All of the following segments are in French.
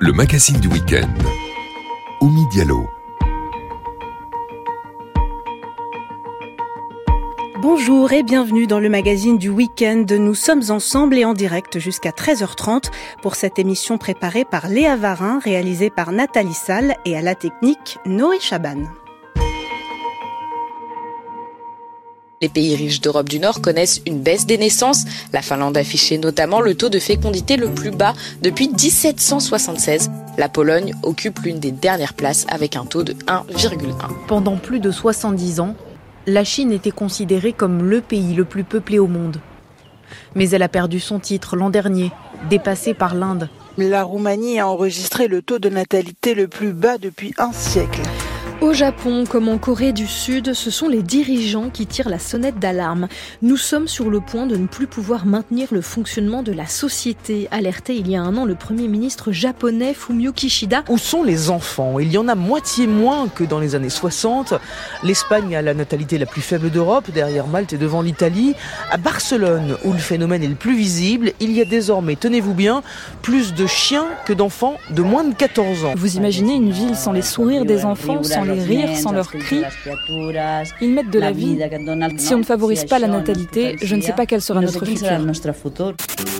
Le magazine du week-end. Oumi Diallo. Bonjour et bienvenue dans le magazine du week-end. Nous sommes ensemble et en direct jusqu'à 13h30 pour cette émission préparée par Léa Varin, réalisée par Nathalie Salle et à la technique Noé Chaban. Les pays riches d'Europe du Nord connaissent une baisse des naissances. La Finlande affichait notamment le taux de fécondité le plus bas depuis 1776. La Pologne occupe l'une des dernières places avec un taux de 1,1. Pendant plus de 70 ans, la Chine était considérée comme le pays le plus peuplé au monde. Mais elle a perdu son titre l'an dernier, dépassée par l'Inde. La Roumanie a enregistré le taux de natalité le plus bas depuis un siècle. Au Japon, comme en Corée du Sud, ce sont les dirigeants qui tirent la sonnette d'alarme. Nous sommes sur le point de ne plus pouvoir maintenir le fonctionnement de la société. Alerté il y a un an le Premier ministre japonais Fumio Kishida. Où sont les enfants ? Il y en a moitié moins que dans les années 60. L'Espagne a la natalité la plus faible d'Europe, derrière Malte et devant l'Italie. À Barcelone, où le phénomène est le plus visible, il y a désormais, tenez-vous bien, plus de chiens que d'enfants de moins de 14 ans. Vous imaginez une ville sans les sourires des enfants, sans les rires, sans leurs cris. Ils mettent de la vie. Si on ne favorise pas la natalité, je ne sais pas quel sera notre futur.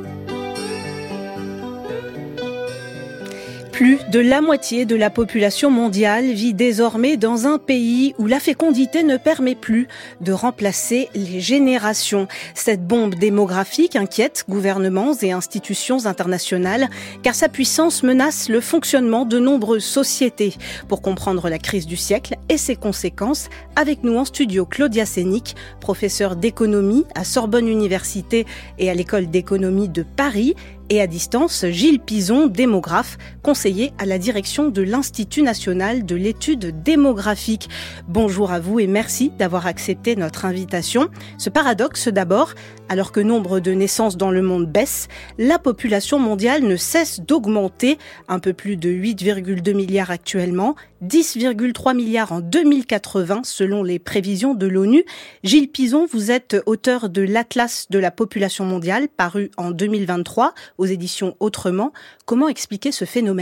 Plus de la moitié de la population mondiale vit désormais dans un pays où la fécondité ne permet plus de remplacer les générations. Cette bombe démographique inquiète gouvernements et institutions internationales car sa puissance menace le fonctionnement de nombreuses sociétés. Pour comprendre la crise du siècle et ses conséquences, avec nous en studio Claudia Sénic, professeure d'économie à Sorbonne Université et à l'École d'économie de Paris, et à distance, Gilles Pizon, démographe, conseiller à la direction de l'Institut national de l'étude démographique. Bonjour à vous et merci d'avoir accepté notre invitation. Ce paradoxe d'abord, alors que nombre de naissances dans le monde baisse, la population mondiale ne cesse d'augmenter, un peu plus de 8,2 milliards actuellement, 10,3 milliards en 2080 selon les prévisions de l'ONU. Gilles Pizon, vous êtes auteur de l'Atlas de la population mondiale, paru en 2023 aux éditions Autrement. Comment expliquer ce phénomène ?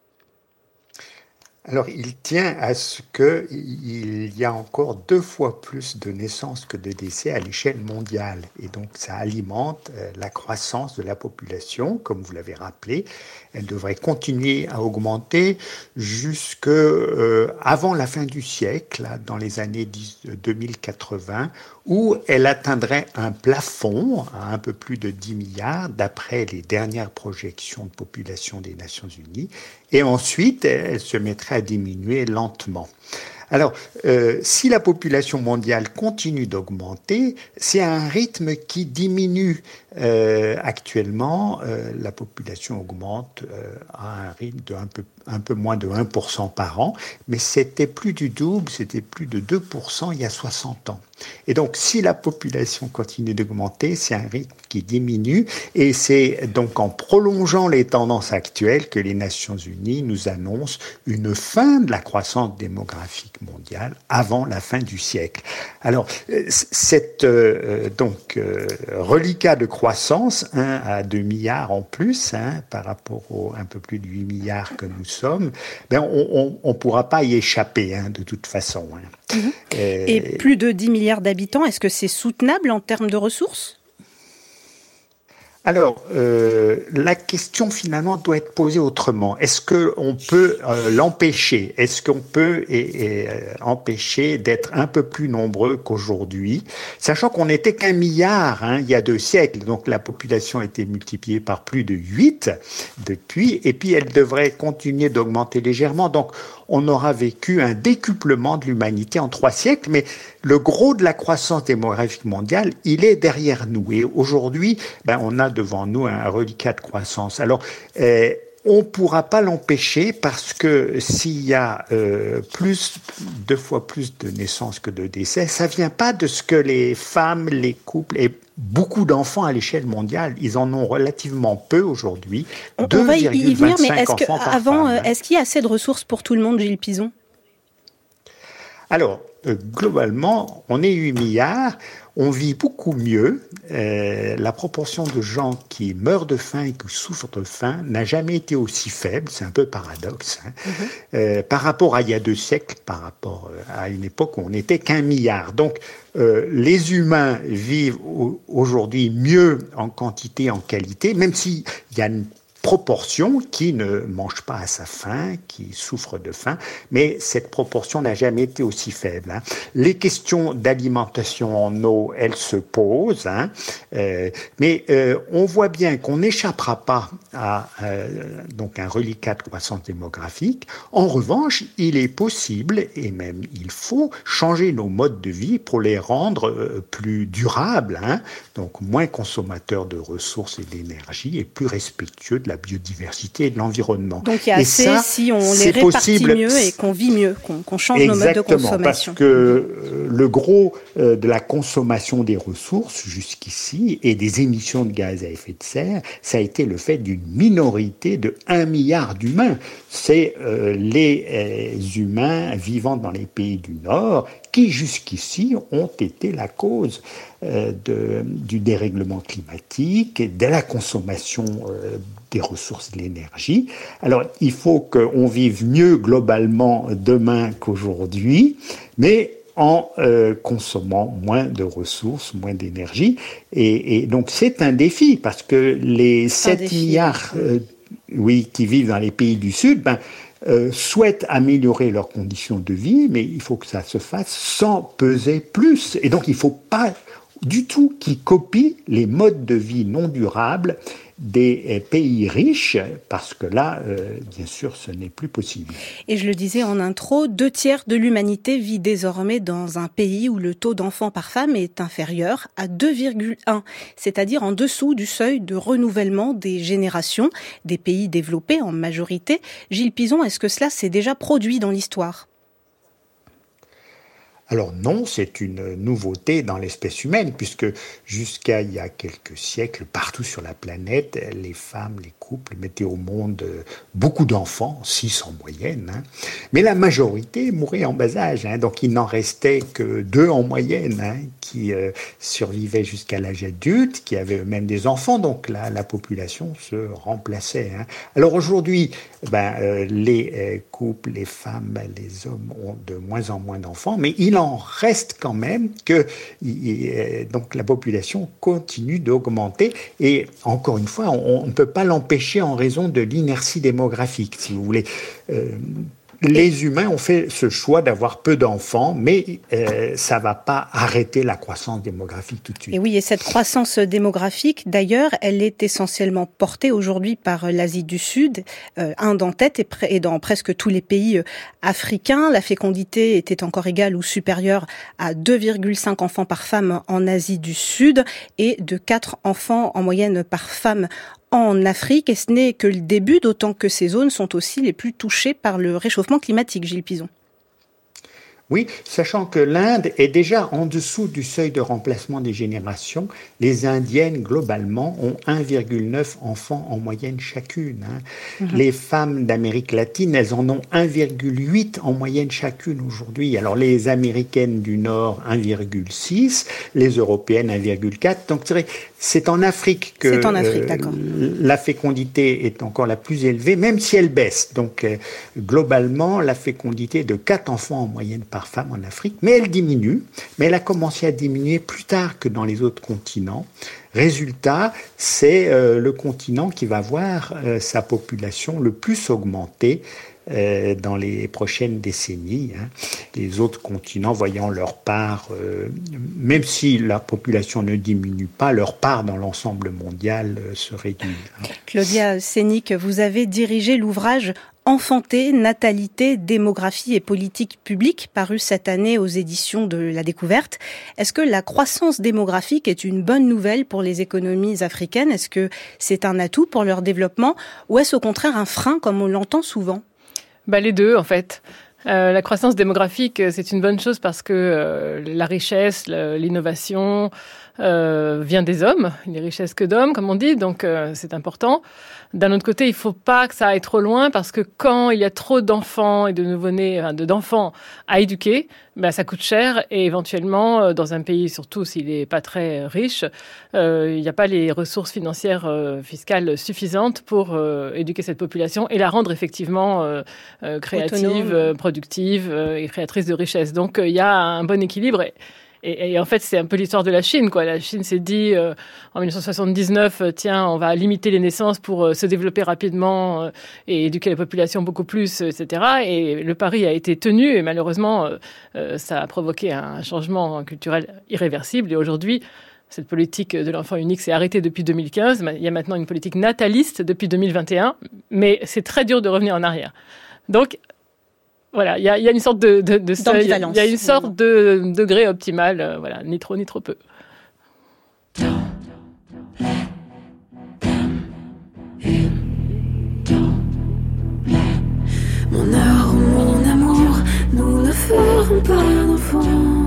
Alors, il tient à ce qu'il y a encore 2 fois plus de naissances que de décès à l'échelle mondiale. Et donc, ça alimente la croissance de la population, comme vous l'avez rappelé. Elle devrait continuer à augmenter jusqu'avant la fin du siècle, dans les années 2080, où elle atteindrait un plafond à un peu plus de 10 milliards, d'après les dernières projections de population des Nations Unies. Et ensuite, elle se mettrait à diminuer lentement. Alors, si la population mondiale continue d'augmenter, c'est à un rythme qui diminue. Actuellement, la population augmente à un rythme de un peu moins de 1% par an, mais c'était plus du double, c'était plus de 2% il y a 60 ans. Et donc, si la population continue d'augmenter, c'est un rythme qui diminue, et c'est donc en prolongeant les tendances actuelles que les Nations Unies nous annoncent une fin de la croissance démographique mondiale avant la fin du siècle. Alors, cette reliquat de croissance, 1 à 2 milliards en plus, par rapport aux un peu plus de 8 milliards que nous sommes, on ne pourra pas y échapper, de toute façon. Et plus de 10 milliards d'habitants, est-ce que c'est soutenable en termes de ressources ? Alors, la question finalement doit être posée autrement. Est-ce qu'on peut l'empêcher ? Est-ce qu'on peut empêcher d'être un peu plus nombreux qu'aujourd'hui ? Sachant qu'on n'était qu'1 milliard il y a 2 siècles, donc la population a été multipliée par plus de 8 depuis, et puis elle devrait continuer d'augmenter légèrement. Donc, on aura vécu un décuplement de l'humanité en 3 siècles, mais le gros de la croissance démographique mondiale, il est derrière nous. Et aujourd'hui, on a devant nous un reliquat de croissance. Alors, on ne pourra pas l'empêcher parce que s'il y a 2 fois plus de naissances que de décès, ça ne vient pas de ce que les femmes, les couples et beaucoup d'enfants à l'échelle mondiale, ils en ont relativement peu aujourd'hui. On va y venir, mais est-ce qu'il y a assez de ressources pour tout le monde, Gilles Pizon ? Alors, globalement, on est 8 milliards, on vit beaucoup mieux. La proportion de gens qui meurent de faim et qui souffrent de faim n'a jamais été aussi faible, c'est un peu paradoxe, par rapport à il y a 2 siècles, par rapport à une époque où on n'était qu'1 milliard. Donc, les humains vivent aujourd'hui mieux en quantité, en qualité, même s'il y a une proportion qui ne mange pas à sa faim, qui souffre de faim, mais cette proportion n'a jamais été aussi faible. Les questions d'alimentation en eau, elles se posent, mais on voit bien qu'on n'échappera pas à donc un reliquat de croissance démographique. En revanche, il est possible, et même il faut, changer nos modes de vie pour les rendre plus durables, donc moins consommateurs de ressources et d'énergie et plus respectueux de la biodiversité et de l'environnement. Donc il y a assez si on les répartit mieux et qu'on vit mieux, qu'on change nos modes de consommation. Parce que le gros de la consommation des ressources jusqu'ici et des émissions de gaz à effet de serre, ça a été le fait d'une minorité de 1 milliard d'humains. C'est les humains vivant dans les pays du Nord qui jusqu'ici ont été la cause du dérèglement climatique, de la consommation des ressources de l'énergie. Alors, il faut qu'on vive mieux globalement demain qu'aujourd'hui, mais en consommant moins de ressources, moins d'énergie. Et donc, c'est un défi, parce que les 7 milliards qui vivent dans les pays du Sud, souhaitent améliorer leurs conditions de vie, mais il faut que ça se fasse sans peser plus. Et donc, il ne faut pas du tout qu'ils copient les modes de vie non durables des pays riches, parce que là, bien sûr, ce n'est plus possible. Et je le disais en intro, 2/3 de l'humanité vit désormais dans un pays où le taux d'enfants par femme est inférieur à 2,1, c'est-à-dire en dessous du seuil de renouvellement des générations, des pays développés en majorité. Gilles Pizon, est-ce que cela s'est déjà produit dans l'histoire ? Alors non, c'est une nouveauté dans l'espèce humaine, puisque jusqu'à il y a quelques siècles, partout sur la planète, les femmes, les couples mettaient au monde beaucoup d'enfants, 6 en moyenne, mais la majorité mourait en bas âge, donc il n'en restait que 2 en moyenne qui survivaient jusqu'à l'âge adulte, qui avaient eux-mêmes des enfants, donc la population se remplaçait. Alors aujourd'hui, les couples, les femmes, les hommes ont de moins en moins d'enfants, mais il en reste quand même que donc la population continue d'augmenter, et encore une fois, on ne peut pas l'empêcher en raison de l'inertie démographique, si vous voulez. Les humains ont fait ce choix d'avoir peu d'enfants, mais ça ne va pas arrêter la croissance démographique tout de suite. Et oui, et cette croissance démographique, d'ailleurs, elle est essentiellement portée aujourd'hui par l'Asie du Sud, Inde en tête, et dans presque tous les pays africains. La fécondité était encore égale ou supérieure à 2,5 enfants par femme en Asie du Sud et de 4 enfants en moyenne par femme en Afrique, et ce n'est que le début, d'autant que ces zones sont aussi les plus touchées par le réchauffement climatique, Gilles Pizon. Oui, sachant que l'Inde est déjà en dessous du seuil de remplacement des générations. Les Indiennes, globalement, ont 1,9 enfants en moyenne chacune. Les femmes d'Amérique latine, elles en ont 1,8 en moyenne chacune aujourd'hui. Alors les Américaines du Nord, 1,6, les Européennes, 1,4. Donc c'est en Afrique que la fécondité est encore la plus élevée, même si elle baisse. Donc globalement, la fécondité est de 4 enfants en moyenne par femme en Afrique, mais elle diminue, mais elle a commencé à diminuer plus tard que dans les autres continents. Résultat, c'est le continent qui va voir sa population le plus augmenter dans les prochaines décennies. Les autres continents voyant leur part, même si la population ne diminue pas, leur part dans l'ensemble mondial se réduit. Claudia Sénic, vous avez dirigé l'ouvrage Enfanter, natalité, démographie et politique publique, paru cette année aux éditions de La Découverte. Est-ce que la croissance démographique est une bonne nouvelle pour les économies africaines ? Est-ce que c'est un atout pour leur développement, ou est-ce au contraire un frein, comme on l'entend souvent ? Les deux, en fait. La croissance démographique, c'est une bonne chose parce que la richesse, l'innovation, vient des hommes, les richesses que d'hommes, comme on dit, donc c'est important. D'un autre côté, il ne faut pas que ça aille trop loin parce que quand il y a trop d'enfants et de nouveau-nés, d'enfants à éduquer, ça coûte cher et éventuellement, dans un pays, surtout s'il n'est pas très riche, il n'y a pas les ressources financières, fiscales suffisantes pour éduquer cette population et la rendre effectivement créative, productive et créatrice de richesse. Donc, il y a un bon équilibre. Et en fait, c'est un peu l'histoire de la Chine, quoi. La Chine s'est dit, en 1979, tiens, on va limiter les naissances pour se développer rapidement et éduquer la population beaucoup plus, etc. Et le pari a été tenu et malheureusement, ça a provoqué un changement culturel irréversible. Et aujourd'hui, cette politique de l'enfant unique s'est arrêtée depuis 2015. Il y a maintenant une politique nataliste depuis 2021, mais c'est très dur de revenir en arrière. Donc, voilà, il y a une sorte de seuil, il y a une sorte de degré optimal, ni trop ni trop peu. Mon heure, mon amour, nous ne ferons pas d'enfants.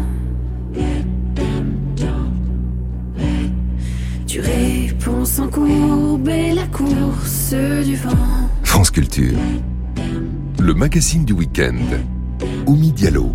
Tu réponds sans courber la course du vent. France Culture. Le magazine du week-end. Oumi Diallo.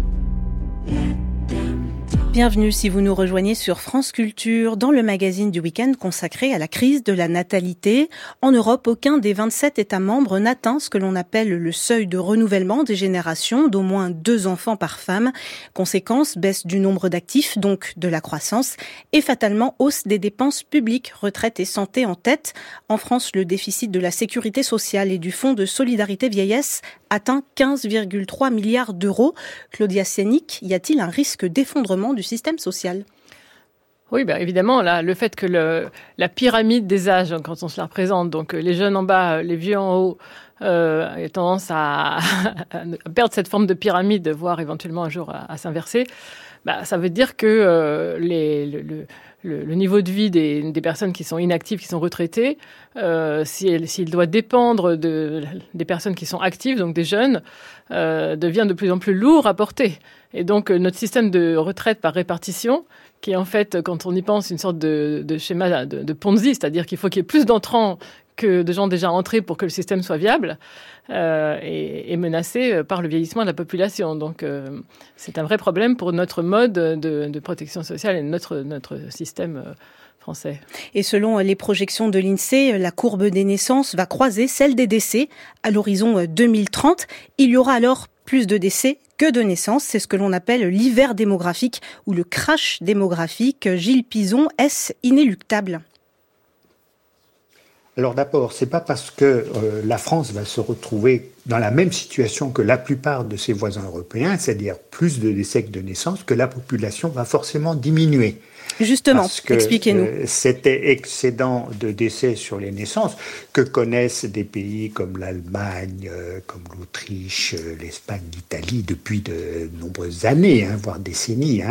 Bienvenue si vous nous rejoignez sur France Culture dans le magazine du week-end consacré à la crise de la natalité. En Europe, aucun des 27 États membres n'atteint ce que l'on appelle le seuil de renouvellement des générations d'au moins 2 enfants par femme. Conséquence, baisse du nombre d'actifs, donc de la croissance, et fatalement hausse des dépenses publiques, retraite et santé en tête. En France, le déficit de la sécurité sociale et du fonds de solidarité vieillesse atteint 15,3 milliards d'euros. Claudia Sénic, y a-t-il un risque d'effondrement du système social ? Oui, évidemment, là, le fait que la pyramide des âges, quand on se la représente, donc les jeunes en bas, les vieux en haut, a tendance à perdre cette forme de pyramide, voire éventuellement un jour à s'inverser, ça veut dire que le niveau de vie des personnes qui sont inactives, qui sont retraitées, s'il doit dépendre des personnes qui sont actives, donc des jeunes, devient de plus en plus lourd à porter. Et donc, notre système de retraite par répartition, qui est en fait, quand on y pense, une sorte de schéma de Ponzi, c'est-à-dire qu'il faut qu'il y ait plus d'entrants que de gens déjà entrés pour que le système soit viable, est menacé par le vieillissement de la population. Donc, c'est un vrai problème pour notre mode de protection sociale et notre système français. Et selon les projections de l'INSEE, la courbe des naissances va croiser celle des décès à l'horizon 2030. Il y aura alors plus de décès que de naissances. C'est ce que l'on appelle l'hiver démographique ou le crash démographique. Gilles Pizon, est-ce inéluctable ? Alors d'abord, c'est pas parce que la France va se retrouver dans la même situation que la plupart de ses voisins européens, c'est-à-dire plus de décès que de naissances, que la population va forcément diminuer. Justement, expliquez-nous. Cet excédent de décès sur les naissances que connaissent des pays comme l'Allemagne, comme l'Autriche, l'Espagne, l'Italie depuis de nombreuses années, voire décennies,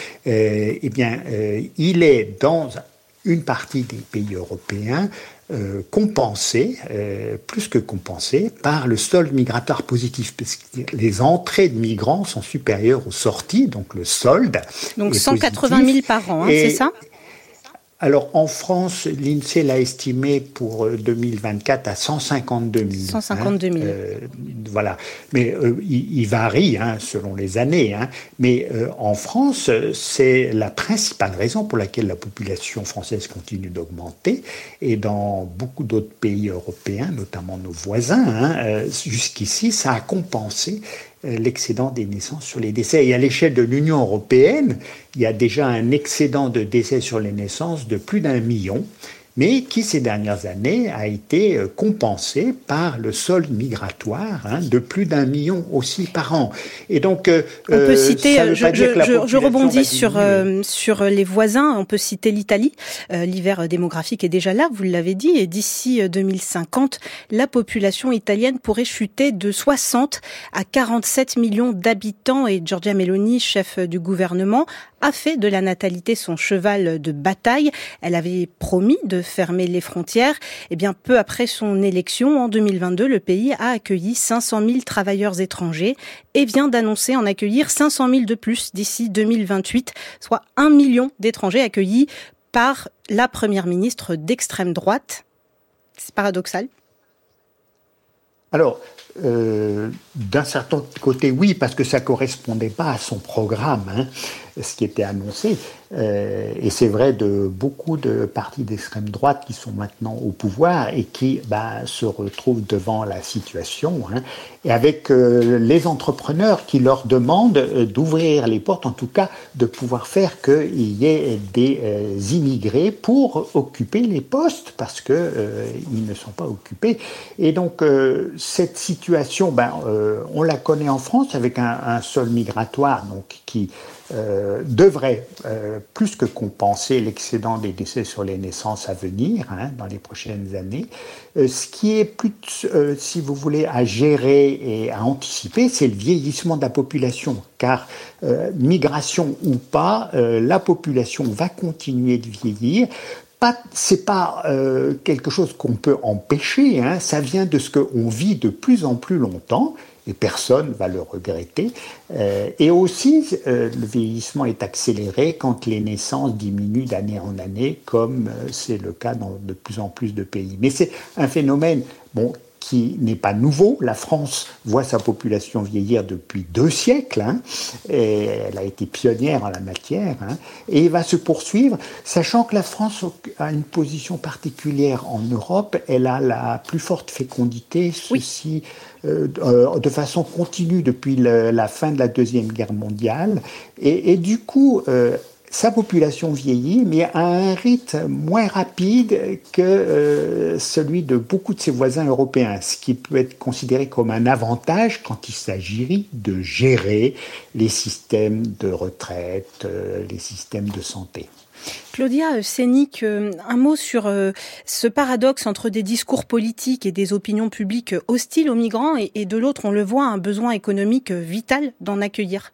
il est dans une partie des pays européens compensé, plus que compensé, par le solde migratoire positif, parce que les entrées de migrants sont supérieures aux sorties, donc le solde. Donc 180 000 par an, c'est ça ? Alors en France, l'INSEE l'a estimé pour 2024 à 152 000. 152 000. Voilà. Mais il varie selon les années. Mais en France, c'est la principale raison pour laquelle la population française continue d'augmenter. Et dans beaucoup d'autres pays européens, notamment nos voisins, jusqu'ici, ça a compensé l'excédent des naissances sur les décès. Et à l'échelle de l'Union européenne, il y a déjà un excédent de décès sur les naissances de plus d'1 million, mais qui, ces dernières années, a été compensé par le solde migratoire de plus d'1 million aussi par an. Et donc, on peut citer, je rebondis sur les voisins, on peut citer l'Italie. L'hiver démographique est déjà là, vous l'avez dit, et d'ici 2050, la population italienne pourrait chuter de 60 à 47 millions d'habitants. Et Giorgia Meloni, chef du gouvernement, a fait de la natalité son cheval de bataille. Elle avait promis de fermer les frontières. Eh bien, peu après son élection, en 2022, le pays a accueilli 500 000 travailleurs étrangers et vient d'annoncer en accueillir 500 000 de plus d'ici 2028, soit 1 million d'étrangers accueillis par la première ministre d'extrême droite. C'est paradoxal. Alors, d'un certain côté, oui, parce que ça ne correspondait pas à son programme, ce qui était annoncé. Et c'est vrai de beaucoup de partis d'extrême droite qui sont maintenant au pouvoir et qui se retrouvent devant la situation, et avec les entrepreneurs qui leur demandent d'ouvrir les portes, en tout cas de pouvoir faire qu'il y ait des immigrés pour occuper les postes, parce qu'ils ne sont pas occupés. Et donc, cette situation, on la connaît en France avec un sol migratoire donc, qui devrait plus que compenser l'excédent des décès sur les naissances à venir dans les prochaines années. Ce qui est plus, si vous voulez, à gérer et à anticiper, c'est le vieillissement de la population, car migration ou pas, la population va continuer de vieillir. C'est pas quelque chose qu'on peut empêcher, ça vient de ce qu'on vit de plus en plus longtemps, et personne ne va le regretter. Et aussi, le vieillissement est accéléré quand les naissances diminuent d'année en année, comme c'est le cas dans de plus en plus de pays. Mais c'est un phénomène qui n'est pas nouveau. La France voit sa population vieillir depuis 2 siècles, et elle a été pionnière en la matière, et il va se poursuivre, sachant que la France a une position particulière en Europe. Elle a la plus forte fécondité, ceci de façon continue depuis la fin de la Deuxième Guerre mondiale, et du coup, sa population vieillit, mais à un rythme moins rapide que celui de beaucoup de ses voisins européens, ce qui peut être considéré comme un avantage quand il s'agit de gérer les systèmes de retraite, les systèmes de santé. Claudia Sénic, un mot sur ce paradoxe entre des discours politiques et des opinions publiques hostiles aux migrants, et de l'autre, on le voit, un besoin économique vital d'en accueillir.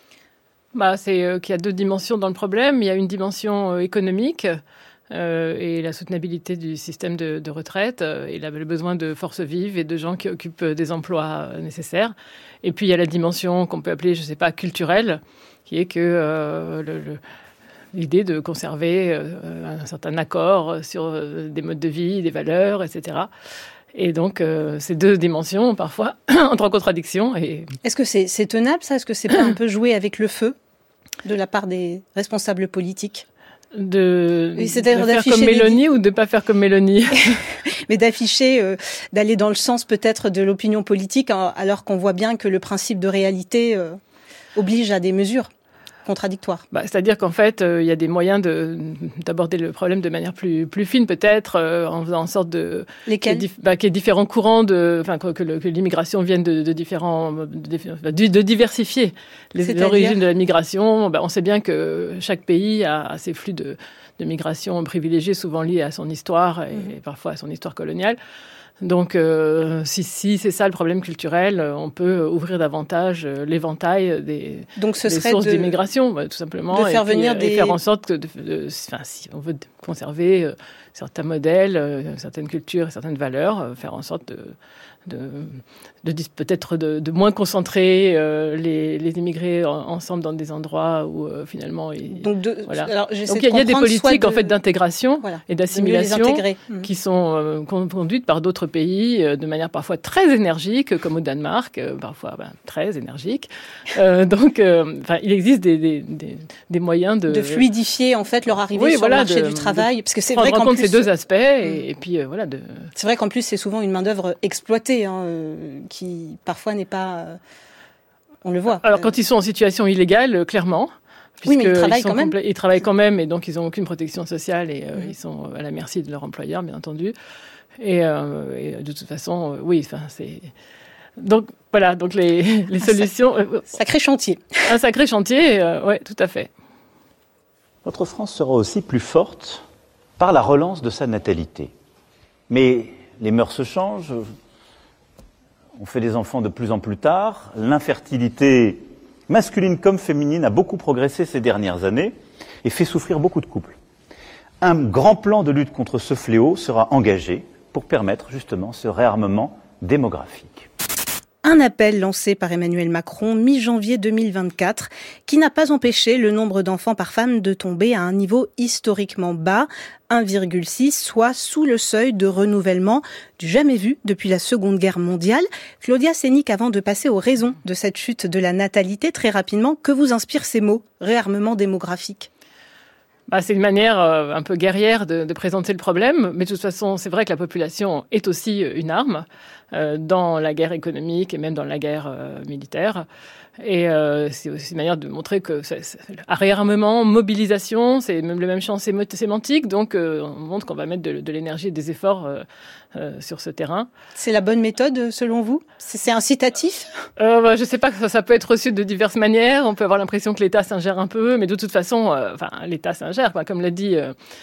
C'est qu'il y a 2 dimensions dans le problème. Il y a une dimension économique et la soutenabilité du système de retraite et le besoin de forces vives et de gens qui occupent des emplois nécessaires. Et puis il y a la dimension qu'on peut appeler, culturelle, qui est que l'idée de conserver un certain accord sur des modes de vie, des valeurs, etc. Et donc, ces 2 dimensions, parfois, entrent en contradiction. Est-ce que c'est tenable, ça ? Est-ce que c'est pas un peu jouer avec le feu de la part des responsables politiques ? De faire comme Mélanie ou de ne pas faire comme Mélanie? Mais d'afficher, d'aller dans le sens peut-être de l'opinion politique, alors qu'on voit bien que le principe de réalité oblige à des mesures contradictoires. C'est-à-dire qu'en fait, il y a des moyens d'aborder le problème de manière plus fine, peut-être, en faisant en sorte de... Lesquels ? Qu'il y ait différents courants, que l'immigration vienne de diversifier les origines de la migration. On sait bien que chaque pays a ses flux de migration privilégiés, souvent liés à son histoire et parfois à son histoire coloniale. Donc, si c'est ça le problème culturel, on peut ouvrir davantage l'éventail des sources d'immigration, tout simplement, et faire en sorte que, si on veut conserver certains modèles, certaines cultures, certaines valeurs, faire en sorte peut-être de moins concentrer les immigrés ensemble dans des endroits où finalement donc il y a des politiques en fait d'intégration et d'assimilation qui sont conduites par d'autres pays de manière parfois très énergique, comme au Danemark, parfois très énergique. Donc il existe des moyens de fluidifier en fait leur arrivée sur le marché du travail, parce que c'est vrai qu'en plus ces 2 aspects et puis c'est vrai qu'en plus c'est souvent une main-d'œuvre exploitée, qui parfois n'est pas... on le voit. Alors quand ils sont en situation illégale, clairement, mais ils travaillent quand même. Ils travaillent quand même, et donc ils n'ont aucune protection sociale, et ils sont à la merci de leur employeur, bien entendu. Et de toute façon, c'est... Donc voilà, donc les solutions... Sacré chantier. Un sacré chantier, oui, tout à fait. Notre France sera aussi plus forte par la relance de sa natalité. Mais les mœurs se changent, on fait des enfants de plus en plus tard, l'infertilité masculine comme féminine a beaucoup progressé ces dernières années et fait souffrir beaucoup de couples. Un grand plan de lutte contre ce fléau sera engagé pour permettre justement ce réarmement démographique. Un appel lancé par Emmanuel Macron mi-janvier 2024 qui n'a pas empêché le nombre d'enfants par femme de tomber à un niveau historiquement bas, 1,6, soit sous le seuil de renouvellement du jamais vu depuis la Seconde Guerre mondiale. Claudia Sénic, avant de passer aux raisons de cette chute de la natalité, très rapidement, que vous inspirent ces mots, réarmement démographique ? C'est une manière un peu guerrière de présenter le problème, mais de toute façon, c'est vrai que la population est aussi une arme dans la guerre économique et même dans la guerre militaire. Et c'est aussi une manière de montrer que réarmement, mobilisation, c'est même le même champ sémantique, donc on montre qu'on va mettre de l'énergie et des efforts sur ce terrain. C'est la bonne méthode selon vous ? C'est incitatif ? Je ne sais pas, ça peut être reçu de diverses manières. On peut avoir l'impression que l'État s'ingère un peu, mais de toute façon, l'État s'ingère. Comme l'a dit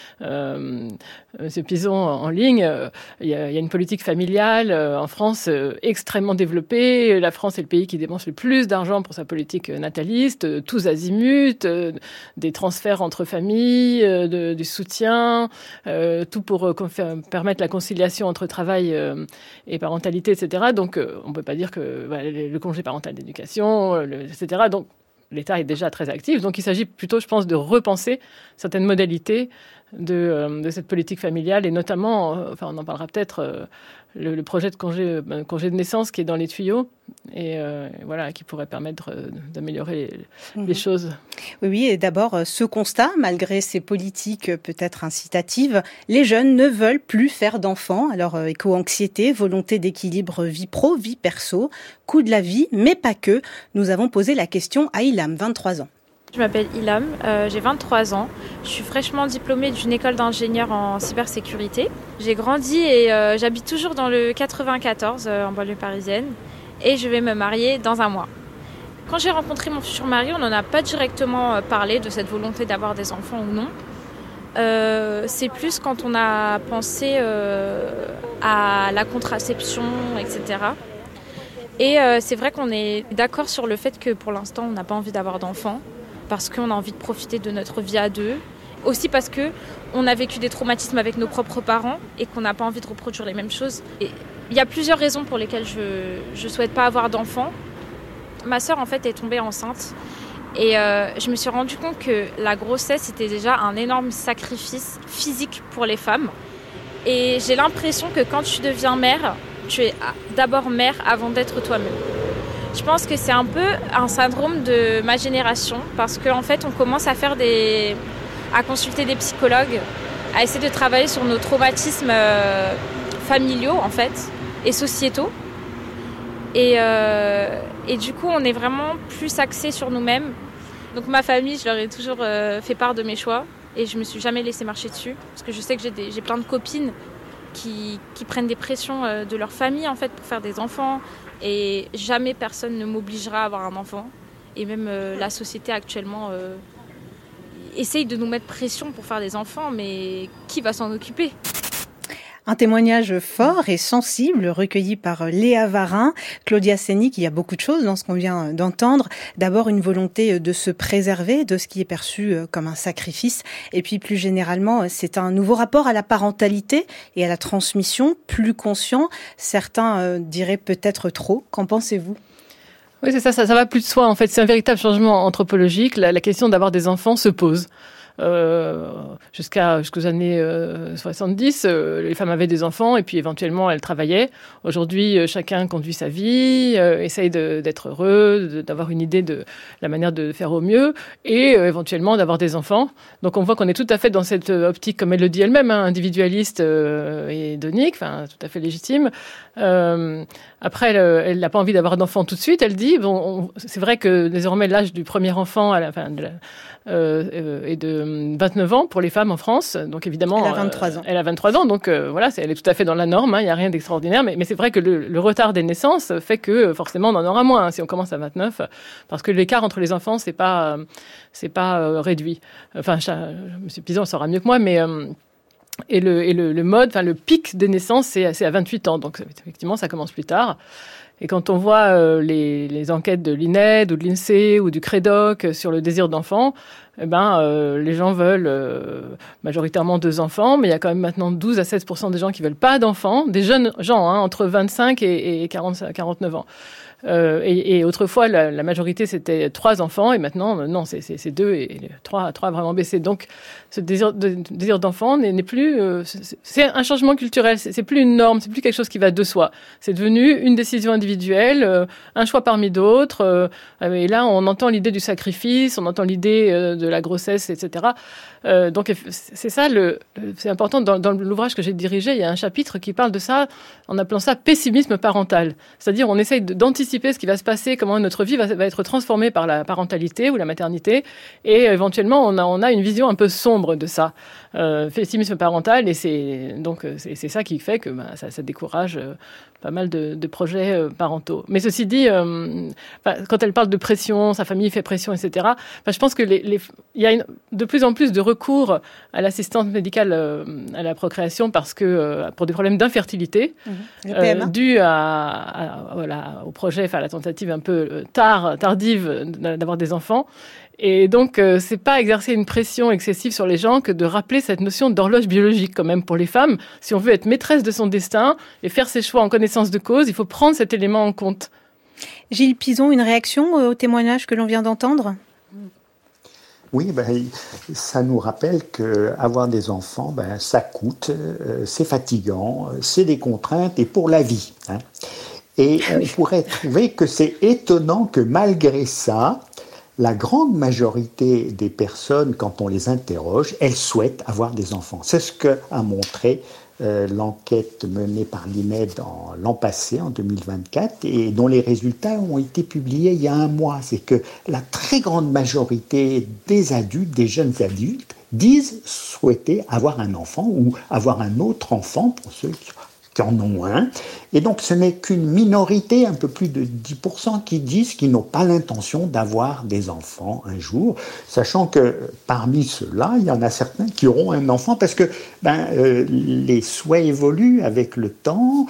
M. Pizon en ligne, il y a une politique familiale en France extrêmement développée. La France est le pays qui dépense le plus d'argent pour sa politique nataliste, tous azimuts, des transferts entre familles, du soutien, tout pour permettre la conciliation entre travail et parentalité, etc. Donc, on ne peut pas dire que le congé parental d'éducation, etc. Donc, l'État est déjà très actif. Donc, il s'agit plutôt, je pense, de repenser certaines modalités de cette politique familiale et notamment, on en parlera peut-être, le projet de congé de naissance qui est dans les tuyaux et qui pourrait permettre d'améliorer les choses. Oui, et d'abord, ce constat, malgré ces politiques peut-être incitatives, les jeunes ne veulent plus faire d'enfants. Alors, éco-anxiété, volonté d'équilibre vie pro, vie perso, coût de la vie, mais pas que. Nous avons posé la question à Ilham, 23 ans. Je m'appelle Ilham, j'ai 23 ans. Je suis fraîchement diplômée d'une école d'ingénieur en cybersécurité. J'ai grandi et j'habite toujours dans le 94, en banlieue parisienne. Et je vais me marier dans un mois. Quand j'ai rencontré mon futur mari, on n'en a pas directement parlé de cette volonté d'avoir des enfants ou non. C'est plus quand on a pensé à la contraception, etc. Et c'est vrai qu'on est d'accord sur le fait que pour l'instant, on n'a pas envie d'avoir d'enfants. Parce qu'on a envie de profiter de notre vie à deux. Aussi parce qu'on a vécu des traumatismes avec nos propres parents et qu'on n'a pas envie de reproduire les mêmes choses. Et il y a plusieurs raisons pour lesquelles je ne souhaite pas avoir d'enfants. Ma sœur, en fait, est tombée enceinte. Et je me suis rendu compte que la grossesse était déjà un énorme sacrifice physique pour les femmes. Et j'ai l'impression que quand tu deviens mère, tu es d'abord mère avant d'être toi-même. Je pense que c'est un peu un syndrome de ma génération parce qu'en fait, on commence à consulter des psychologues, à essayer de travailler sur nos traumatismes familiaux en fait et sociétaux. Et du coup, on est vraiment plus axé sur nous-mêmes. Donc ma famille, je leur ai toujours fait part de mes choix et je me suis jamais laissée marcher dessus parce que je sais que j'ai plein de copines qui prennent des pressions de leur famille en fait pour faire des enfants. Et jamais personne ne m'obligera à avoir un enfant. Et même la société actuellement essaye de nous mettre pression pour faire des enfants, mais qui va s'en occuper ? Un témoignage fort et sensible recueilli par Léa Varin. Claudia Sénic, il y a beaucoup de choses dans ce qu'on vient d'entendre. D'abord, une volonté de se préserver de ce qui est perçu comme un sacrifice. Et puis, plus généralement, c'est un nouveau rapport à la parentalité et à la transmission, plus conscient. Certains diraient peut-être trop. Qu'en pensez-vous ? Oui, c'est ça va plus de soi. En fait, c'est un véritable changement anthropologique. La question d'avoir des enfants se pose. Jusqu'aux années 70, les femmes avaient des enfants et puis éventuellement elles travaillaient. Aujourd'hui, chacun conduit sa vie, essaye d'être heureux, d'avoir une idée de la manière de faire au mieux et éventuellement d'avoir des enfants. Donc on voit qu'on est tout à fait dans cette optique, comme elle le dit elle-même, individualiste et hédonique, tout à fait légitime. Après, elle n'a pas envie d'avoir d'enfants tout de suite. Elle dit, c'est vrai que désormais l'âge du premier enfant est de 29 ans pour les femmes en France. Donc évidemment, elle a 23 ans. Elle a 23 ans, donc elle est tout à fait dans la norme. Il n'y a rien d'extraordinaire, mais c'est vrai que le retard des naissances fait que forcément on en aura moins si on commence à 29, parce que l'écart entre les enfants c'est pas réduit. Enfin, M. Pizon saura mieux que moi, mais et le mode, le pic des naissances c'est à 28 ans. Donc effectivement, ça commence plus tard. Et quand on voit les enquêtes de l'INED ou de l'INSEE ou du CREDOC sur le désir d'enfant, les gens veulent majoritairement 2 enfants, mais il y a quand même maintenant 12 à 16% des gens qui veulent pas d'enfants, des jeunes gens, entre 25 et 49 ans. Et autrefois, la majorité, c'était 3 enfants, et maintenant, non, c'est 2 et 3 a vraiment baissé. Donc, ce désir d'enfant n'est plus... c'est un changement culturel, c'est plus une norme, c'est plus quelque chose qui va de soi. C'est devenu une décision individuelle, un choix parmi d'autres. Et là, on entend l'idée du sacrifice, on entend l'idée de la grossesse, etc. Donc, c'est ça, c'est important. Dans l'ouvrage que j'ai dirigé, il y a un chapitre qui parle de ça, en appelant ça pessimisme parental. C'est-à-dire, on essaye d'anticiper ce qui va se passer, comment notre vie va être transformée par la parentalité ou la maternité, et éventuellement on a une vision un peu sombre de ça, pessimisme parental, et c'est ça qui fait que ça décourage pas mal de projets parentaux. Mais ceci dit, quand elle parle de pression, sa famille fait pression, etc., je pense que il y a de plus en plus de recours à l'assistance médicale à la procréation parce que pour des problèmes d'infertilité dus au projet, à la tentative un peu tardive d'avoir des enfants. Et donc, c'est pas exercer une pression excessive sur les gens que de rappeler cette notion d'horloge biologique quand même pour les femmes. Si on veut être maîtresse de son destin et faire ses choix en connaissance de cause, il faut prendre cet élément en compte. Gilles Pizon, une réaction au témoignage que l'on vient d'entendre ? Oui, ça nous rappelle qu'avoir des enfants, ça coûte, c'est fatigant, c'est des contraintes et pour la vie. Et on pourrait trouver que c'est étonnant que malgré ça, la grande majorité des personnes, quand on les interroge, elles souhaitent avoir des enfants. C'est ce qu'a montré l'enquête menée par l'INED l'an passé, en 2024, et dont les résultats ont été publiés il y a un mois. C'est que la très grande majorité des adultes, des jeunes adultes, disent souhaiter avoir un enfant ou avoir un autre enfant pour ceux qui en ont un. Et donc, ce n'est qu'une minorité, un peu plus de 10%, qui disent qu'ils n'ont pas l'intention d'avoir des enfants un jour, sachant que parmi ceux-là, il y en a certains qui auront un enfant parce que les souhaits évoluent avec le temps.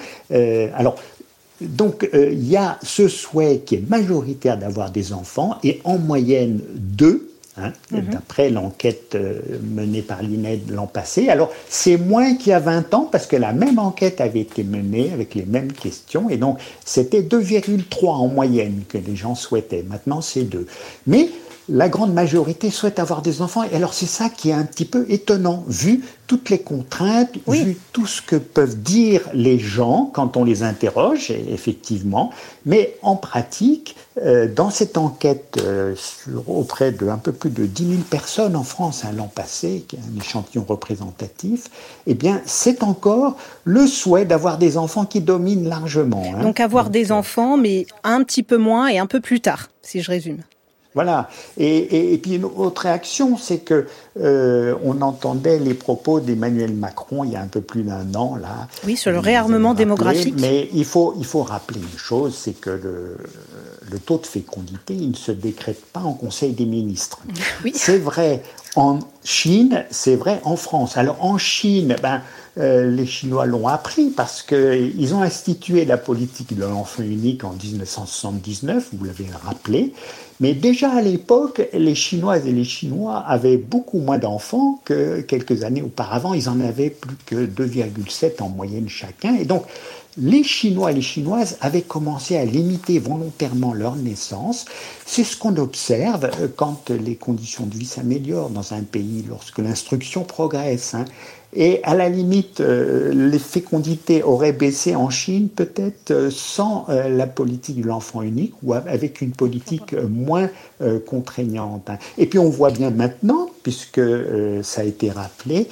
Donc, il y a ce souhait qui est majoritaire d'avoir des enfants, et en moyenne 2. D'après l'enquête menée par l'INED l'an passé. Alors, c'est moins qu'il y a 20 ans, parce que la même enquête avait été menée avec les mêmes questions, et donc c'était 2,3 en moyenne que les gens souhaitaient. Maintenant, c'est 2. Mais la grande majorité souhaite avoir des enfants, et alors c'est ça qui est un petit peu étonnant, vu toutes les contraintes, vu tout ce que peuvent dire les gens quand on les interroge, effectivement, mais en pratique, dans cette enquête auprès de un peu plus de 10 000 personnes en France l'an passé, qui est un échantillon représentatif, eh bien, c'est encore le souhait d'avoir des enfants qui domine largement. Donc avoir des enfants, mais un petit peu moins et un peu plus tard, si je résume. Voilà. Et puis une autre réaction, c'est que on entendait les propos d'Emmanuel Macron il y a un peu plus d'1 an là. Oui, sur le réarmement démographique. Mais il faut rappeler une chose, c'est que le taux de fécondité, il ne se décrète pas en Conseil des ministres. Oui. C'est vrai en Chine, c'est vrai en France. Alors en Chine, les Chinois l'ont appris parce qu'ils ont institué la politique de l'enfant unique en 1979, vous l'avez rappelé. Mais déjà à l'époque, les Chinoises et les Chinois avaient beaucoup moins d'enfants que quelques années auparavant. Ils en avaient plus que 2,7 en moyenne chacun. Et donc, les Chinois et les Chinoises avaient commencé à limiter volontairement leur naissance. C'est ce qu'on observe quand les conditions de vie s'améliorent dans un pays, lorsque l'instruction progresse. Et à la limite, les fécondités auraient baissé en Chine peut-être sans la politique de l'enfant unique ou avec une politique moins contraignante. Et puis on voit bien maintenant, puisque ça a été rappelé,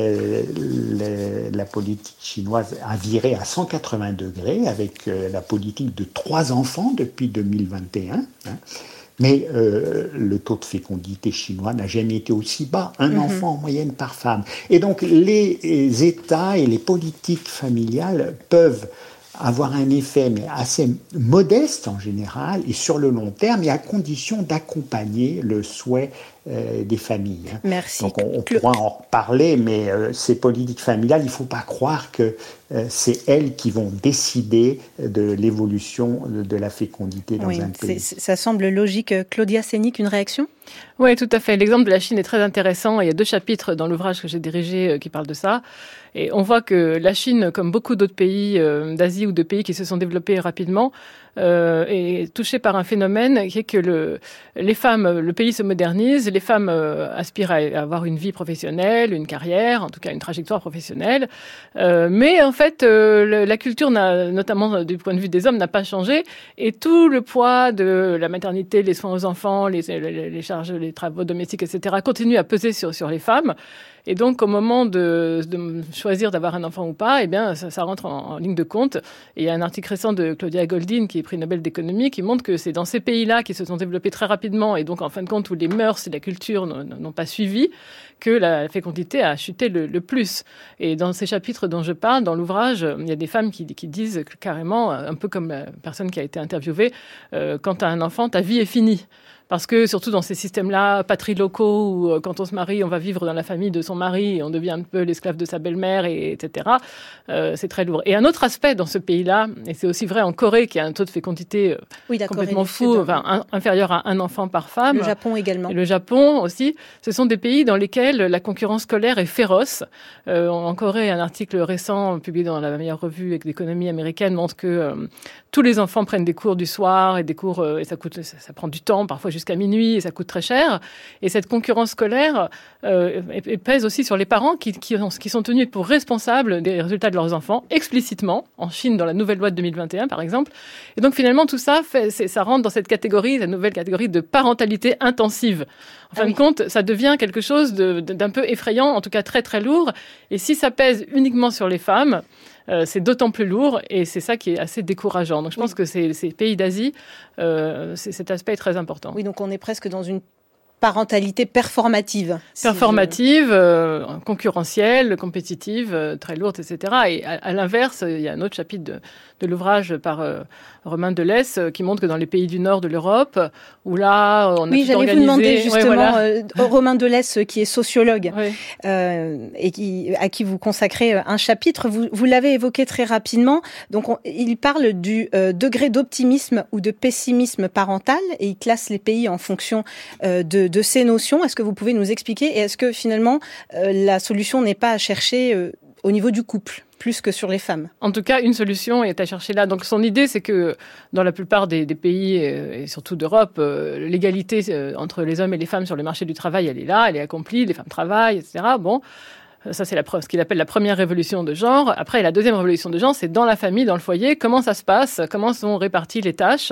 la politique chinoise a viré à 180 degrés avec la politique de 3 enfants depuis 2021. Mais le taux de fécondité chinois n'a jamais été aussi bas, un enfant en moyenne par femme. Et donc les États et les politiques familiales peuvent avoir un effet mais assez modeste en général et sur le long terme, et à condition d'accompagner le souhait des familles. Merci. Donc on pourra en reparler, mais ces politiques familiales, il ne faut pas croire que c'est elles qui vont décider de l'évolution de la fécondité dans un pays. Ça semble logique. Claudia Sénic, une réaction ? Oui, tout à fait. L'exemple de la Chine est très intéressant. Il y a 2 chapitres dans l'ouvrage que j'ai dirigé qui parlent de ça. Et on voit que la Chine, comme beaucoup d'autres pays d'Asie ou de pays qui se sont développés rapidement, est touchée par un phénomène qui est que les femmes, le pays se modernise, les femmes aspirent à avoir une vie professionnelle, une carrière, en tout cas une trajectoire professionnelle. Mais en fait, la culture, notamment du point de vue des hommes, n'a pas changé. Et tout le poids de la maternité, les soins aux enfants, les charges, les travaux domestiques, etc., continue à peser sur les femmes. Et donc, au moment de choisir d'avoir un enfant ou pas, eh bien, ça rentre en ligne de compte. Et il y a un article récent de Claudia Goldin, qui est prix Nobel d'économie, qui montre que c'est dans ces pays-là qui se sont développés très rapidement, et donc, en fin de compte, où les mœurs et la culture n'ont pas suivi, que la fécondité a chuté le plus. Et dans ces chapitres dont je parle, dans l'ouvrage, il y a des femmes qui disent carrément, un peu comme la personne qui a été interviewée, quand tu as un enfant, ta vie est finie. Parce que, surtout dans ces systèmes-là, patrilocaux, où quand on se marie, on va vivre dans la famille de son mari et on devient un peu l'esclave de sa belle-mère, etc., c'est très lourd. Et un autre aspect dans ce pays-là, et c'est aussi vrai en Corée, qui a un taux de fécondité complètement fou, inférieur à 1 enfant par femme. Le Japon également. Et le Japon aussi. Ce sont des pays dans lesquels la concurrence scolaire est féroce. En Corée, un article récent publié dans la meilleure revue d'économie américaine montre que tous les enfants prennent des cours du soir et des cours, et ça prend du temps, parfois jusqu'à minuit, et ça coûte très cher. Et cette concurrence scolaire pèse aussi sur les parents qui sont tenus pour responsables des résultats de leurs enfants, explicitement, en Chine, dans la nouvelle loi de 2021, par exemple. Et donc, finalement, tout ça, ça rentre dans cette catégorie, la nouvelle catégorie de parentalité intensive. En fin de compte, ça devient quelque chose d'un peu effrayant, en tout cas très, très lourd. Et si ça pèse uniquement sur les femmes, c'est d'autant plus lourd, et c'est ça qui est assez décourageant. Donc je pense que ces pays d'Asie, cet aspect est très important. Oui, donc on est presque dans une parentalité performative. Concurrentielle, compétitive, très lourde, etc. Et à l'inverse, il y a un autre chapitre de l'ouvrage par Romain Delesse qui montre que dans les pays du nord de l'Europe, où là, on a tout organisé... Oui, j'allais vous demander justement, Romain Delesse, qui est sociologue, et à qui vous consacrez un chapitre, vous l'avez évoqué très rapidement. Donc, il parle du degré d'optimisme ou de pessimisme parental, et il classe les pays en fonction de ces notions. Est-ce que vous pouvez nous expliquer, et est-ce que finalement la solution n'est pas à chercher au niveau du couple plus que sur les femmes? En tout cas, une solution est à chercher là. Donc son idée, c'est que dans la plupart des pays, et surtout d'Europe, l'égalité entre les hommes et les femmes sur le marché du travail, elle est là, elle est accomplie, les femmes travaillent, etc. Bon, ça c'est ce qu'il appelle la première révolution de genre. Après, la deuxième révolution de genre, c'est dans la famille, dans le foyer. Comment ça se passe? Comment sont réparties les tâches?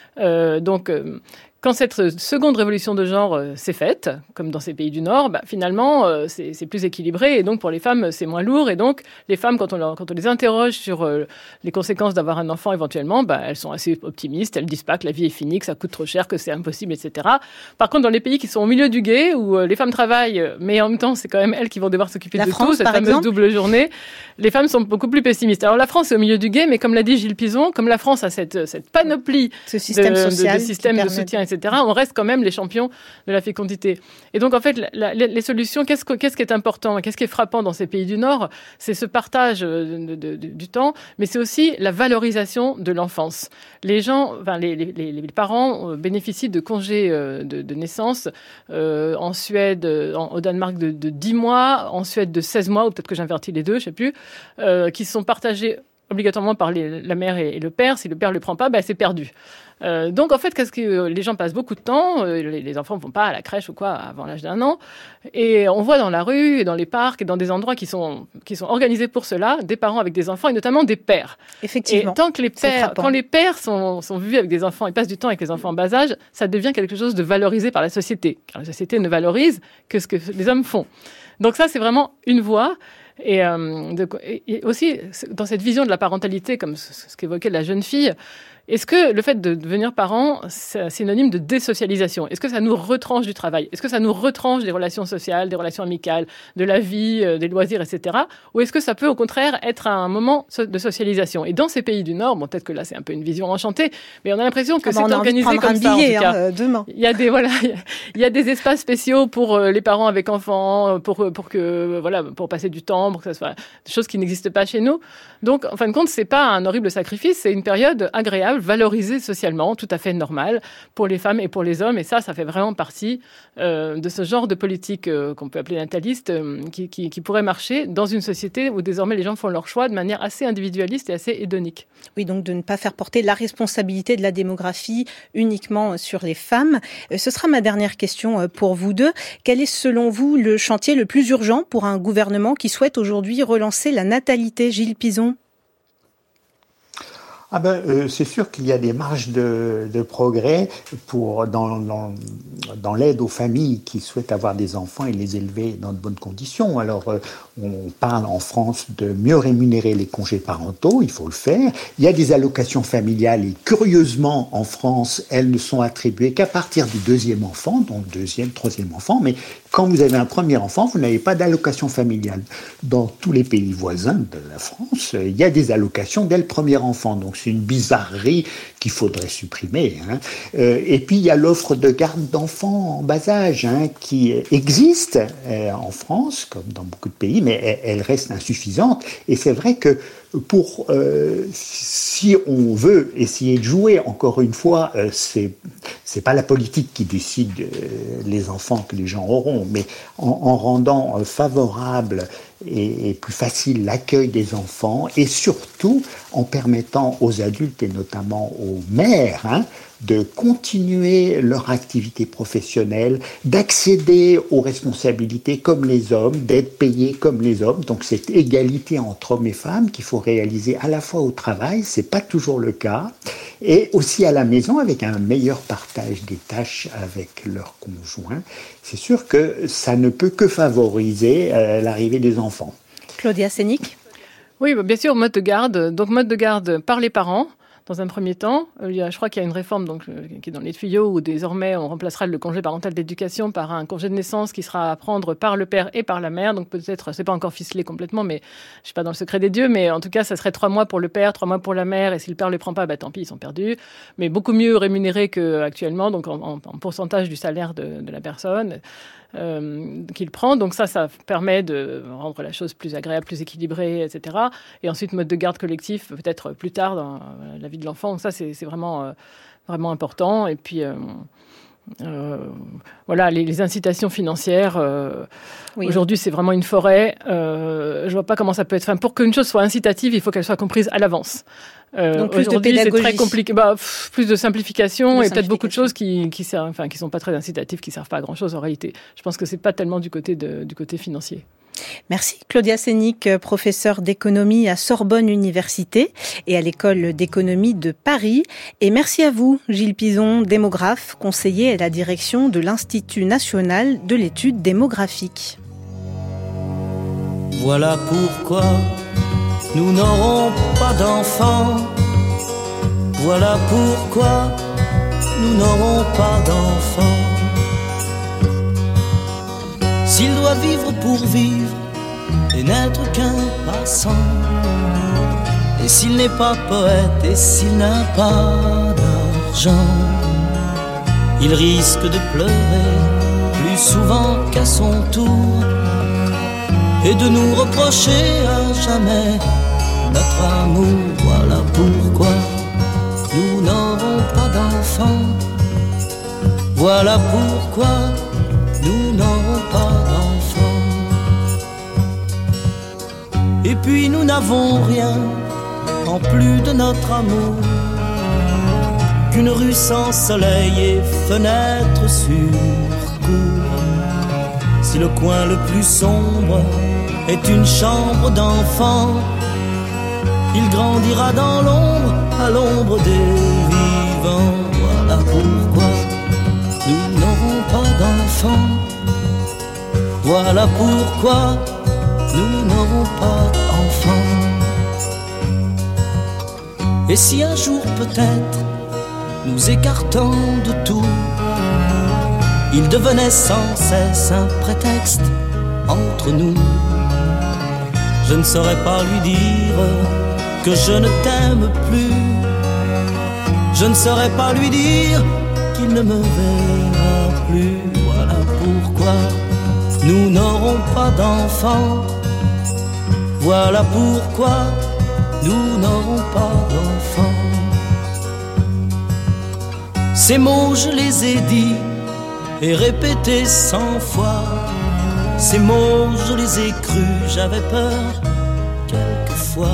Quand cette seconde révolution de genre s'est faite, comme dans ces pays du Nord, finalement, c'est plus équilibré. Et donc, pour les femmes, c'est moins lourd. Et donc, les femmes, quand on les interroge sur les conséquences d'avoir un enfant éventuellement, elles sont assez optimistes. Elles disent pas que la vie est finie, que ça coûte trop cher, que c'est impossible, etc. Par contre, dans les pays qui sont au milieu du gué, où les femmes travaillent, mais en même temps, c'est quand même elles qui vont devoir s'occuper de tout, cette fameuse double journée, les femmes sont beaucoup plus pessimistes. Alors, la France est au milieu du gué, mais comme l'a dit Gilles Pizon, comme la France a cette panoplie de systèmes de soutien, etc., on reste quand même les champions de la fécondité. Et donc, en fait, les solutions, qu'est-ce qui est important, qu'est-ce qui est frappant dans ces pays du Nord? C'est ce partage du temps, mais c'est aussi la valorisation de l'enfance. Les parents bénéficient de congés de naissance en Suède, au Danemark de 10 mois, en Suède de 16 mois, ou peut-être que j'invertis les deux, je ne sais plus, qui sont partagés obligatoirement par la mère et le père. Si le père ne le prend pas, c'est perdu. Donc, en fait, qu'est-ce que les gens passent beaucoup de temps, les enfants ne vont pas à la crèche ou quoi avant l'âge d'1 an, et on voit dans la rue, et dans les parcs, et dans des endroits qui sont organisés pour cela, des parents avec des enfants, et notamment des pères. Effectivement. Et quand les pères sont vus avec des enfants et passent du temps avec les enfants en bas âge, ça devient quelque chose de valorisé par la société, car la société ne valorise que ce que les hommes font. Donc ça, c'est vraiment une voie. Et aussi, dans cette vision de la parentalité, comme ce qu'évoquait la jeune fille, Est-ce que le fait de devenir parent, c'est synonyme de désocialisation? Est-ce que ça nous retranche du travail? Est-ce que ça nous retranche des relations sociales, des relations amicales, de la vie, des loisirs, etc. Ou est-ce que ça peut au contraire être un moment de socialisation? Et dans ces pays du Nord, bon, peut-être que là c'est un peu une vision enchantée, mais on a l'impression que c'est organisé comme ça en tout cas. Demain. Il y a des espaces spéciaux pour les parents avec enfants, pour passer du temps, pour que ça soit des choses qui n'existent pas chez nous. Donc en fin de compte, c'est pas un horrible sacrifice, c'est une période agréable, valorisée socialement, tout à fait normale pour les femmes et pour les hommes. Et ça fait vraiment partie de ce genre de politique qu'on peut appeler nataliste, qui pourrait marcher dans une société où désormais les gens font leur choix de manière assez individualiste et assez hédonique. Oui, donc de ne pas faire porter la responsabilité de la démographie uniquement sur les femmes. Ce sera ma dernière question pour vous deux. Quel est selon vous le chantier le plus urgent pour un gouvernement qui souhaite aujourd'hui relancer la natalité? Gilles Pizon. C'est sûr qu'il y a des marges de progrès dans l'aide aux familles qui souhaitent avoir des enfants et les élever dans de bonnes conditions. Alors, on parle en France de mieux rémunérer les congés parentaux, il faut le faire. Il y a des allocations familiales et curieusement, en France, elles ne sont attribuées qu'à partir du deuxième enfant, donc deuxième, troisième enfant, mais quand vous avez un premier enfant, vous n'avez pas d'allocation familiale. Dans tous les pays voisins de la France, il y a des allocations dès le premier enfant. Donc c'est une bizarrerie qu'il faudrait supprimer. Et puis il y a l'offre de garde d'enfants en bas âge qui existe en France, comme dans beaucoup de pays, mais elle reste insuffisante. Et c'est vrai que si on veut essayer de jouer, encore une fois, c'est pas la politique qui décide les enfants que les gens auront, mais en rendant favorable et plus facile l'accueil des enfants et surtout en permettant aux adultes et notamment aux mères de continuer leur activité professionnelle, d'accéder aux responsabilités comme les hommes, d'être payés comme les hommes. Donc cette égalité entre hommes et femmes qu'il faut réaliser à la fois au travail, c'est pas toujours le cas, et aussi à la maison avec un meilleur partage des tâches avec leurs conjoints. C'est sûr que ça ne peut que favoriser l'arrivée des enfants. Claudia Sénic. Oui, bien sûr, mode de garde. Donc mode de garde par les parents. Dans un premier temps, je crois qu'il y a une réforme qui est dans les tuyaux où désormais on remplacera le congé parental d'éducation par un congé de naissance qui sera à prendre par le père et par la mère. Donc peut-être, c'est pas encore ficelé complètement, mais je suis pas dans le secret des dieux, mais en tout cas, ça serait 3 mois pour le père, 3 mois pour la mère, et si le père le prend pas, tant pis, ils sont perdus. Mais beaucoup mieux rémunérés qu'actuellement, donc en pourcentage du salaire de la personne qu'il prend. Donc ça permet de rendre la chose plus agréable, plus équilibrée, etc. Et ensuite, mode de garde collectif, peut-être plus tard dans la vie de l'enfant. Donc ça, c'est vraiment, vraiment important. Et puis, les incitations financières. Oui. Aujourd'hui, c'est vraiment une forêt. Je vois pas comment ça peut être. Pour qu'une chose soit incitative, il faut qu'elle soit comprise à l'avance. Donc plus de pédagogie. C'est très compliqué. Plus de simplification et peut-être beaucoup de choses qui sont pas très incitatives, qui servent pas à grand chose en réalité. Je pense que c'est pas tellement du côté financier. Merci Claudia Sénic, professeure d'économie à Sorbonne Université et à l'école d'économie de Paris. Et merci à vous Gilles Pizon, démographe, conseiller à la direction de l'Institut national de l'étude démographique. Voilà pourquoi nous n'aurons pas d'enfants. Voilà pourquoi nous n'aurons pas d'enfants. S'il doit vivre pour vivre et n'être qu'un passant, et s'il n'est pas poète et s'il n'a pas d'argent, il risque de pleurer plus souvent qu'à son tour et de nous reprocher à jamais notre amour. Voilà pourquoi nous n'aurons pas d'enfants. Voilà pourquoi nous n'aurons pas d'enfants. Et puis nous n'avons rien en plus de notre amour qu'une rue sans soleil et fenêtre sur cour. Si le coin le plus sombre est une chambre d'enfant, il grandira dans l'ombre, à l'ombre des vivants. Voilà pourquoi nous n'aurons pas d'enfants. Voilà pourquoi nous n'aurons pas d'enfants. Et si un jour peut-être, nous écartant de tout, il devenait sans cesse un prétexte entre nous, je ne saurais pas lui dire que je ne t'aime plus. Je ne saurais pas lui dire qu'il ne me verra plus. Voilà pourquoi nous n'aurons pas d'enfants. Voilà pourquoi nous n'aurons pas d'enfants. Ces mots je les ai dits et répétés 100 fois. Ces mots je les ai crus, j'avais peur quelquefois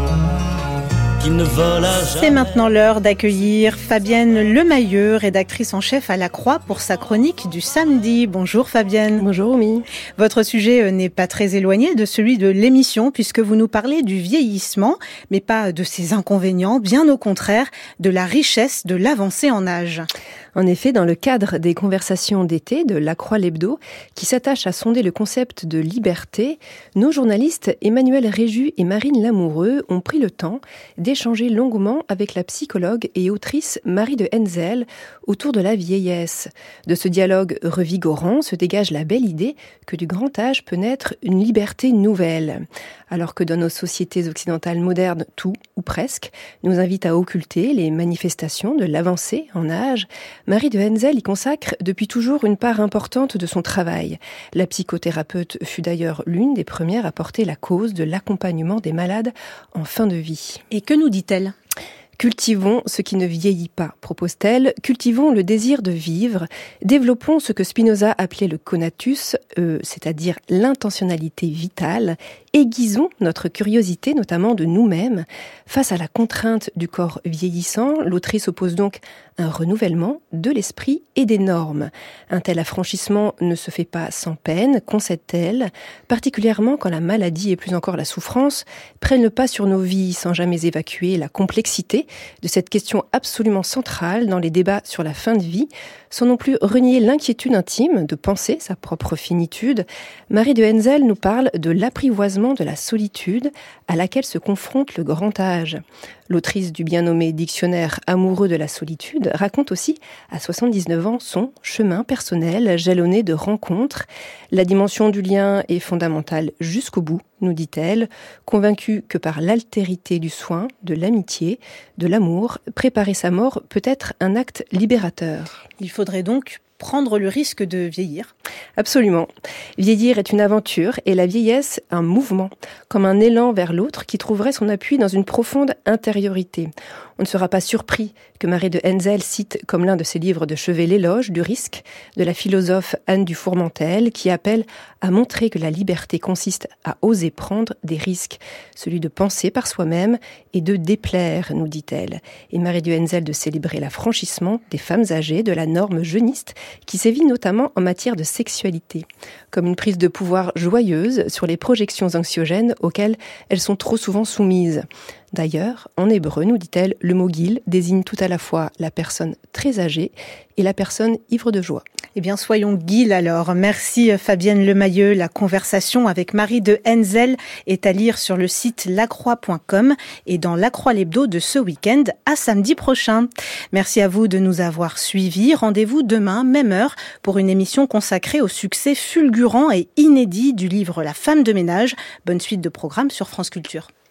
qu'il ne volât jamais. C'est maintenant l'heure d'accueillir Fabienne Lemayeux, rédactrice en chef à La Croix pour sa chronique du samedi. Bonjour Fabienne. Bonjour Oumi. Votre sujet n'est pas très éloigné de celui de l'émission puisque vous nous parlez du vieillissement, mais pas de ses inconvénients, bien au contraire, de la richesse de l'avancée en âge. En effet, dans le cadre des conversations d'été de La Croix l'Hebdo, qui s'attache à sonder le concept de liberté, nos journalistes Emmanuel Réjus et Marine Lamoureux ont pris le temps d'échanger longuement avec la psychologue et autrice Marie de Henzel autour de la vieillesse. De ce dialogue revigorant se dégage la belle idée que du grand âge peut naître une liberté nouvelle. Alors que dans nos sociétés occidentales modernes, tout, ou presque, nous invite à occulter les manifestations de l'avancée en âge, Marie de Henzel y consacre depuis toujours une part importante de son travail. La psychothérapeute fut d'ailleurs l'une des premières à porter la cause de l'accompagnement des malades en fin de vie. Et que nous dit-elle ? Cultivons ce qui ne vieillit pas, propose-t-elle. Cultivons le désir de vivre. Développons ce que Spinoza appelait le conatus, c'est-à-dire l'intentionnalité vitale. Aiguisons notre curiosité, notamment de nous-mêmes. Face à la contrainte du corps vieillissant, l'autrice oppose donc un renouvellement de l'esprit et des normes. Un tel affranchissement ne se fait pas sans peine, concède-t-elle, particulièrement quand la maladie et plus encore la souffrance prennent le pas sur nos vies sans jamais évacuer la complexité de cette question absolument centrale dans les débats sur la fin de vie, sans non plus renier l'inquiétude intime de penser sa propre finitude. Marie de Henzel nous parle de l'apprivoisement de la solitude à laquelle se confronte le grand âge. L'autrice du bien nommé dictionnaire amoureux de la solitude raconte aussi à 79 ans son chemin personnel jalonné de rencontres. La dimension du lien est fondamentale jusqu'au bout, nous dit-elle, convaincue que par l'altérité du soin, de l'amitié, de l'amour, préparer sa mort peut être un acte libérateur. Il faudrait donc prendre le risque de vieillir. Absolument. Vieillir est une aventure et la vieillesse un mouvement, comme un élan vers l'autre qui trouverait son appui dans une profonde intériorité. On ne sera pas surpris que Marie de Henzel cite comme l'un de ses livres de chevet l'éloge du risque de la philosophe Anne du Fourmentel qui appelle à montrer que la liberté consiste à oser prendre des risques, celui de penser par soi-même et de déplaire, nous dit-elle. Et Marie de Henzel de célébrer l'affranchissement des femmes âgées de la norme jeuniste qui sévit notamment en matière de sexualité, comme une prise de pouvoir joyeuse sur les projections anxiogènes auxquelles elles sont trop souvent soumises. D'ailleurs, en hébreu, nous dit-elle, le mot gil désigne tout à la fois la personne très âgée et la personne ivre de joie. Eh bien, soyons gil alors. Merci Fabienne Lemayeux. La conversation avec Marie de Henzel est à lire sur le site lacroix.com et dans La Croix l'Hebdo de ce week-end à samedi prochain. Merci à vous de nous avoir suivis. Rendez-vous demain, même heure, pour une émission consacrée au succès fulgurant et inédit du livre La femme de ménage. Bonne suite de programme sur France Culture.